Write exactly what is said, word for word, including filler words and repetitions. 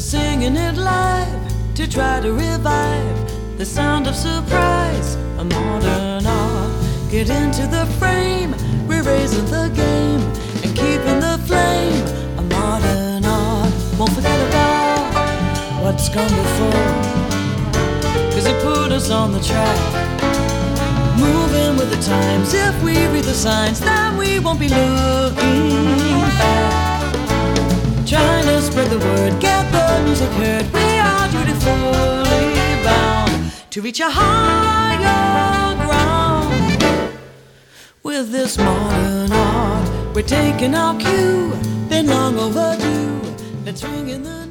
singing it live to try to revive the sound of surprise, a modern art. Get into the frame, we're raising the game and keeping the flame, a modern art. Won't forget about what's gone before, 'cause it put us on the track, moving with the times. If we read the signs, then we won't be looking back. Trying to spread the word, get the music heard. We are dutifully bound to reach a higher ground. With this modern art, we're taking our cue, been long overdue. Let's ring in the